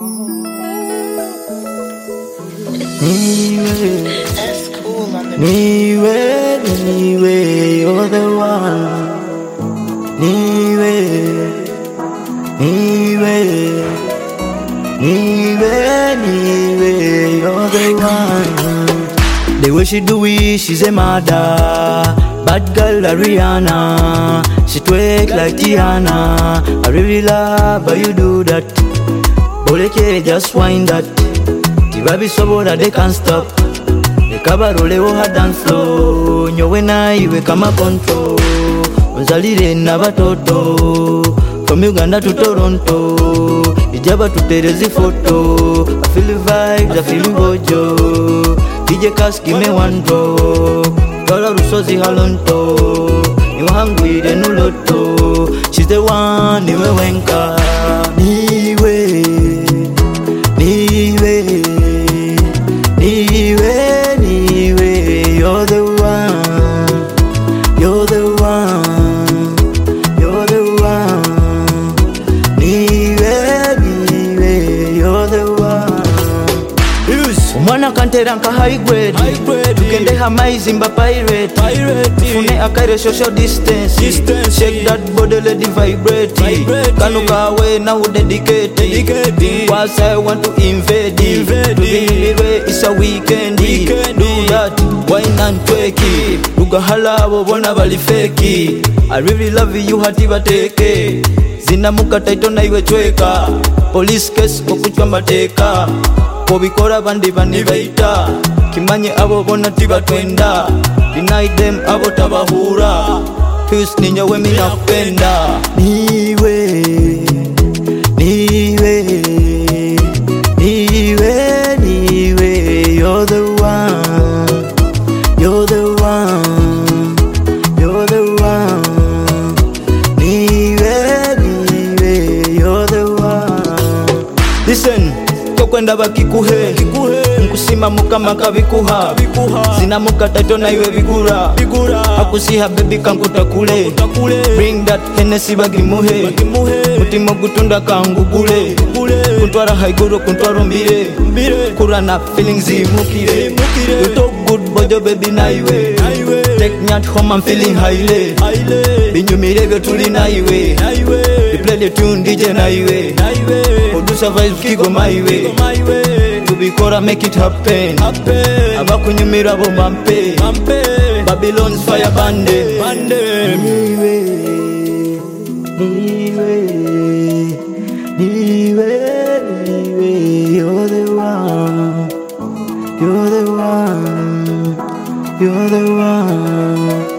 That's cool on the Niwe, you're the one. Niwe, you're the one. The way she do it, she's a mother. Bad girl like Rihanna. She twerk like Tiana. I really love how you do that. Boleke, just wind that. The vibe is so that they can't stop. The kabarole wo ha dance flow. Nyowe na iwe kama control. Nzalire n'abatoto. From Uganda to Toronto. Ijaba tuterezi photo. I feel the vibes, I feel the bojo. DJ Cass give me one drop. Dola rusozi halonto. Niwa hangwire nuloto. She's the one, niwe wenka. Niwe, you're the one. You're the one. You're the one. Niwe, you're the one. Umwana kantera nka high grade. Tugende hamaisimba pirate. Fune akaire social distance. Shake that body, let it vibrate. Kanuka we na udedicate. Whilst I want to invade. To be way, it's a weekend. Do that, wine and twerky. Luga halabo bona bali feki. I really love you hati bateke. Zinamuka taito na iwe chweka. Police case kokuchwa mateka. Kobikora bandi baita. Kimanye abo bona tibatwenda. Deny them abo tabahura. Fuse ninja we mina kupenda. Niwe, you're the one. You're the one. You're the one. Niwe, you're the one. Listen, tokwenda bakikuhe. Nkusima mukama kabikuha. Zinamuka taito na iwe bigura. Akusiha baby kankuta kule. Bring that Hennessy bagimuhe. Mutima gutunda kangugule. Kuntwara haiguru kuntwara mbire. Kurana feelings imukire. You talk good bojo baby na iwe. Take me at home, I'm feeling highly. Binyumire vyo tuli na iwe. We play the tune DJ na iwe. Producer vibes kigo my way. Tubikora make it happen. Abakunyumira bo mampe. Babylon's fire bande. Niwe, you're the one. You're the one. You're the one.